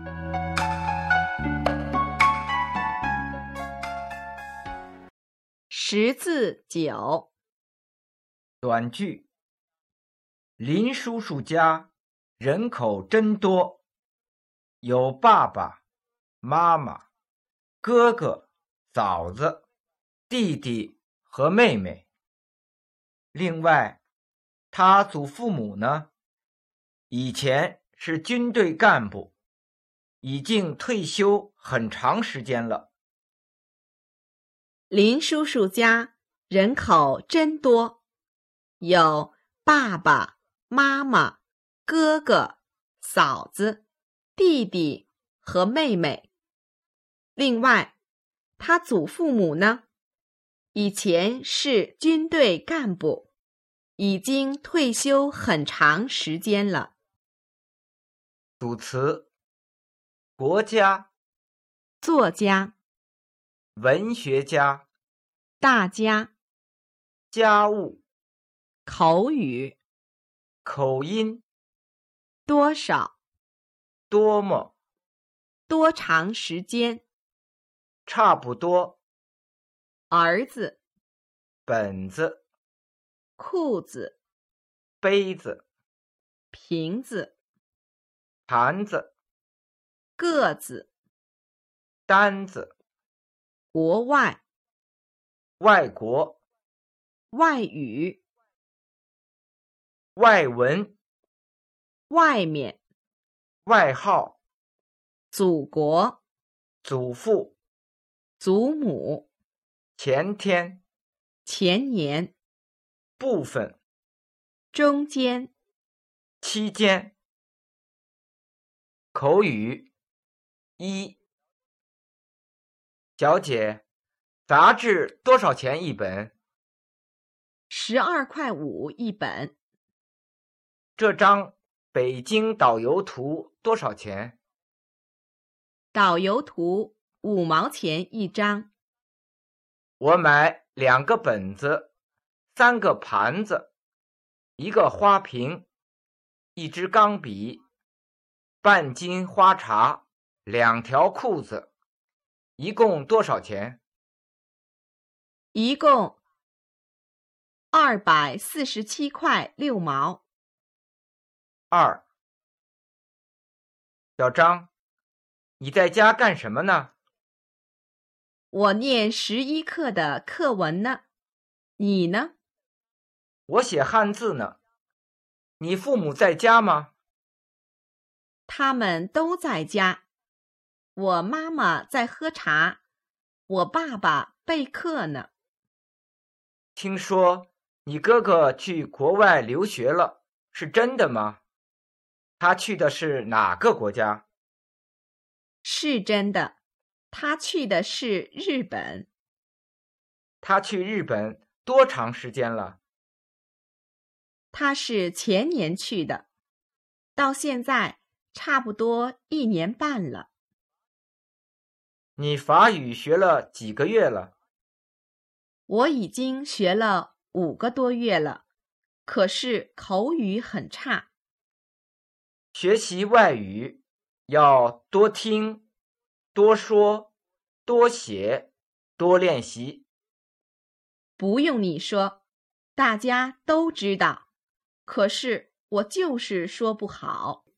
识字9。 短句：林叔叔家人口真多，有爸爸妈妈、哥哥、嫂子、弟弟和妹妹。另外，他祖父母呢，以前是军队干部，已经退休很长时间了。 林叔叔家人口真多，有爸爸妈妈、哥哥、嫂子、弟弟和妹妹。另外，他祖父母呢，以前是军队干部，已经退休很长时间了。 主词：国家、 作家、 文学家、 大家、 家务、 口语、 口音、 多少、 多么、 多长时间、 差不多、 儿子、 本子、 裤子、 杯子、 瓶子、 盘子、 个子、 单子、 国外、 外国、 外语、 外文、 外面、 外号、 祖国、 祖父、 祖母、 前天、 前年、 部分、 中间、 期间。口语1：小姐，杂志多少钱一本 12.5块一本。 这张北京导游图多少钱？ 导游图5毛钱一张。 我买2个本子，3个盘子，1个花瓶，1支钢笔，半斤花茶，2条裤子，一共多少钱？ 一共247.6块。 2。小张，你在家干什么呢？ 我念11课的课文呢。你呢？ 我写汉字呢。你父母在家吗？ 他们都在家。我妈妈在喝茶，我爸爸备课呢。 听说你哥哥去国外留学了，是真的吗？他去的是哪个国家？ 是真的，他去的是日本。 他去日本多长时间了？ 他是前年去的，到现在差不多1年半了。 你法语学了几个月了？ 我已经学了5个多月了，可是口语很差。 学习外语要多听、多说、多写、多练习。 不用你说，大家都知道，可是我就是说不好。